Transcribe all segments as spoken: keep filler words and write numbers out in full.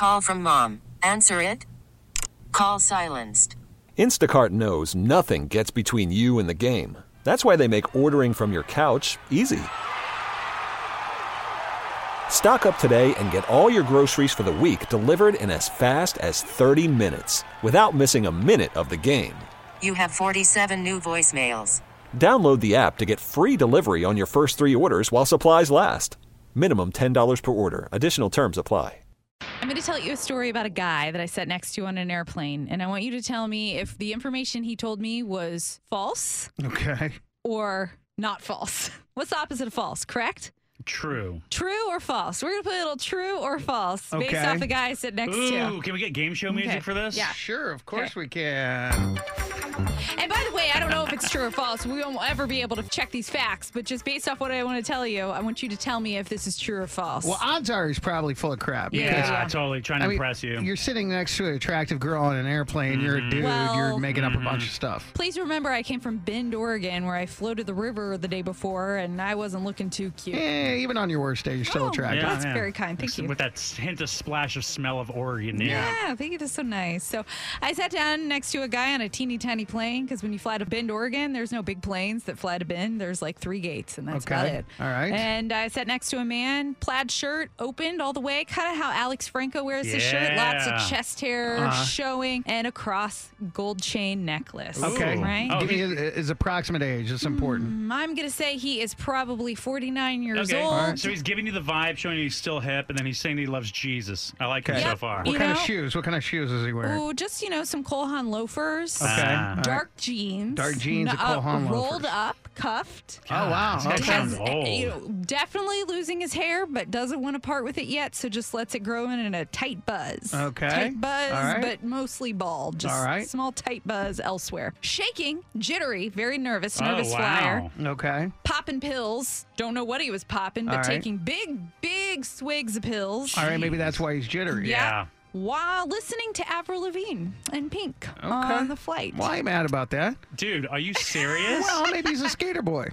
Call from mom. Answer it. Call silenced. Instacart knows nothing gets between you and the game. That's why they make ordering from your couch easy. Stock up today and get all your groceries for the week delivered in as fast as thirty minutes without missing a minute of the game. You have forty-seven new voicemails. Download the app to get free delivery on your first three orders while supplies last. Minimum ten dollars per order. Additional terms apply. I'm going to tell you a story about a guy that I sat next to on an airplane, and I want you to tell me if the information he told me was false Okay. or not false. What's the opposite of false, correct? True. True or false? We're going to put a little true or false based Okay. off the guy I sit next Ooh, to. can we get game show music Okay. for this? Yeah. Sure, of course Okay. we can. And by the way, I don't know if it's true or false. We won't ever be able to check these facts, but just based off what I want to tell you, I want you to tell me if this is true or false. Well, odds are he's probably full of crap. Yeah, because, Yeah. totally. Trying to I mean, impress you. You're sitting next to an attractive girl on an airplane. You're a dude. Well- you're making up a bunch of stuff. Please remember I came from Bend, Oregon, where I floated the river the day before, and I wasn't looking too cute. Yeah, even on your worst day, you're still Oh, attractive. That's very kind. Thank you. With that hint of splash of smell of Oregon. Yeah. Yeah, thank you. That's so nice. So I sat down next to a guy on a teeny tiny plane because when you fly to Bend, Oregon, there's no big planes that fly to Bend. There's like three gates, and that's Okay. about it. All right. And I sat next to a man, plaid shirt, opened all the way, kind of how Alex Franco wears his shirt. Lots Yeah. of chest hair Uh-huh. showing, and a cross gold chain necklace. Okay. Right? Oh, Give me he- his, his approximate age. It's important. Mm, I'm going to say he is probably forty-nine years Okay. old. So he's giving you the vibe, showing you he's still hip, and then he's saying he loves Jesus. I like him Okay. so Yep. far. What You kind of know- shoes? What kind of shoes is he wearing? Oh, just, you know, some Cole Haan loafers. Okay. Ah. All right. Dark jeans. Dark jeans and uh, Cole Haan rolled loafers. up, cuffed. Oh, wow. This guy Okay. sounds Has, old. you know, definitely losing his hair, but doesn't want to part with it yet, so just lets it grow in in a tight buzz. Okay. Tight buzz, All right. but mostly bald. Just All right. small tight buzz elsewhere. Shaking, jittery, very nervous, Oh, nervous flyer. wow. Okay. Popping pills. Don't know what he was popping, but All right. taking big, big swigs of pills. All right. Maybe that's why he's jittery. Yeah. While listening to Avril Lavigne and Pink Okay. on the flight. Why are you mad about that? Dude, are you serious? Well, maybe he's a skater boy.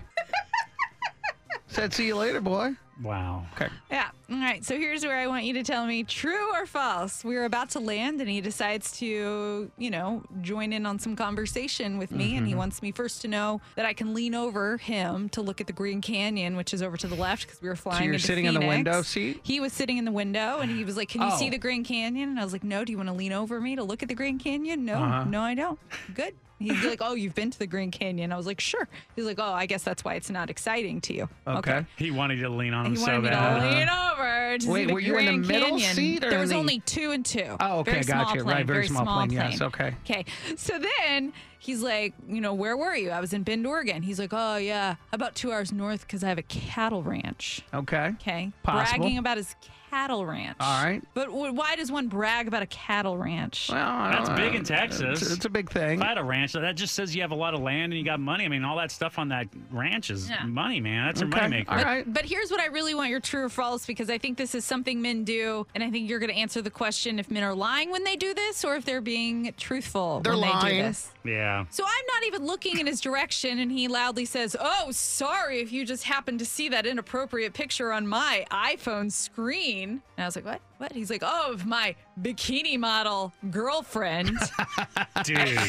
Said, see you later, boy. Wow. Okay. Yeah. All right. So here's where I want you to tell me true or false. We're about to land, and he decides to, you know, join in on some conversation with me. And he Mm-hmm. wants me first to know that I can lean over him to look at the Green Canyon, which is over to the left because we were flying. So you're into sitting in the Phoenix. window seat? He was sitting in the window, and he was like, "Can you Oh. see the Green Canyon?" And I was like, "No. Do you want to lean over me to look at the Green Canyon?" No. Uh-huh. No, I don't. Good. He's like, "Oh, you've been to the Green Canyon?" I was like, "Sure." He's like, "Oh, I guess that's why it's not exciting to you." Okay. He wanted you to lean on him He so wanted me bad. to lean over. To Wait, see the were you in the Grand middle Canyon. seat or There in was the- only two and two. Oh, okay, Very small gotcha. plane, Right, very small plane, yes, okay. Okay. So then he's like, you know, where were you? I was in Bend, Oregon. He's like, oh yeah, about two hours north because I have a cattle ranch. Okay. Okay. Possible. Bragging about his cattle ranch. All right. But w- why does one brag about a cattle ranch? Well, I That's don't big know. in Texas. It's, it's a big thing. If I had a ranch, that just says you have a lot of land and you got money. I mean, all that stuff on that ranch is Yeah. money, man. That's Okay. your moneymaker. All right. But here's what I really want your true or false, because I think this is something men do, and I think you're going to answer the question if men are lying when they do this or if they're being truthful They're when they lying. do this. Yeah. So I'm not even looking in his direction, and he loudly says, "Oh, sorry if you just happened to see that inappropriate picture on my iPhone screen." And I was like, "What? What?" He's like, "Oh, of my bikini model girlfriend." Dude. And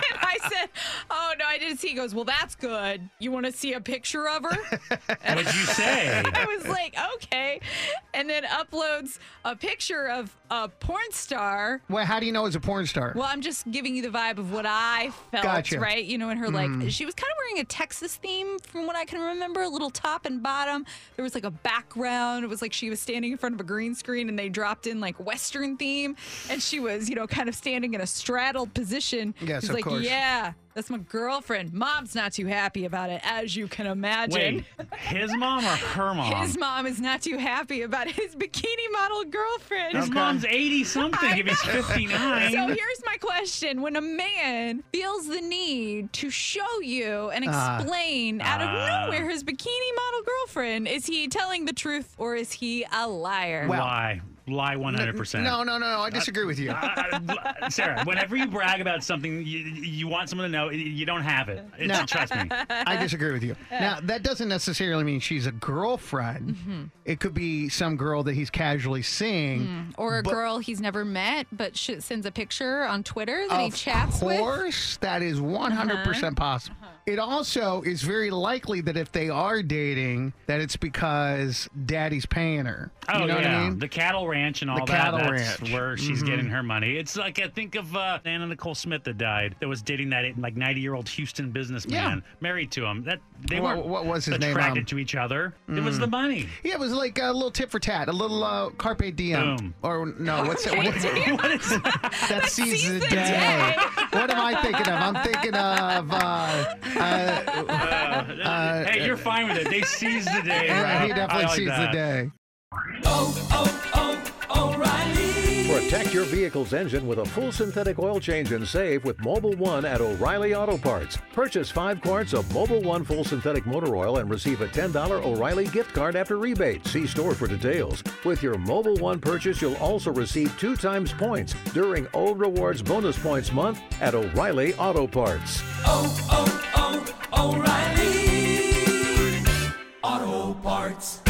I said, "Oh, no, I didn't see." He goes, "Well, that's good. You want to see a picture of her?" What'd you say? I was like, "Okay." And then uploads a picture of a porn star. Well, how do you know it's a porn star? Well, I'm just giving you the vibe of what I felt, Gotcha. right? You know, and her, like, she was kind of wearing a Texas theme from what I can remember, a little top and bottom. There was like a background. It was like she was standing in front of a green screen and they dropped in like Western theme. And she was, you know, kind of standing in a straddled position. Yes, She's of like, course. "Yeah, that's my girlfriend." Mom's not too happy about it, as you can imagine. Wait, his mom or her mom? His mom is not too happy about his bikini model girlfriend. His mom's eighty something. I If he's know. fifty-nine. So here's my question. When a man feels the need to show you and Ah. explain out of Ah. nowhere his bikini model girlfriend, is he telling the truth or is he a liar? Well, Why? lie one hundred percent. No, no, no, no. I disagree with you. Uh, Sarah, whenever you brag about something, you, you want someone to know you don't have it. It's, No. Trust me. I disagree with you. Now, that doesn't necessarily mean she's a girlfriend. Mm-hmm. It could be some girl that he's casually seeing. Or a But- girl he's never met, but sh- sends a picture on Twitter that he Of chats with. course, that is one hundred percent possible. It also is very likely that if they are dating, that it's because daddy's paying her. Oh, you know yeah. what I mean? The cattle ranch and all The that. cattle That's ranch. Mm-hmm. where she's getting her money. It's like, I think of uh, Anna Nicole Smith that died, that was dating that like ninety-year-old Houston businessman, Yeah. married to him. That They What- weren't what was his name, attracted um, to each other. It was the money. Yeah, it was like a little tit for tat, a little uh, carpe diem. Boom. Or no, what's that? What's What is that? that seize seize the the day. day. What am I thinking of? I'm thinking of. Uh, uh, Hey, you're fine with it. They seized the day. yeah, he bro. definitely I like seized that. the day. Protect your vehicle's engine with a full synthetic oil change and save with Mobile One at O'Reilly Auto Parts. Purchase five quarts of Mobile One full synthetic motor oil and receive a ten dollars O'Reilly gift card after rebate. See store for details. With your Mobile One purchase, you'll also receive two times points during O Rewards Bonus Points Month at O'Reilly Auto Parts. oh, oh, oh, O'Reilly Auto Parts.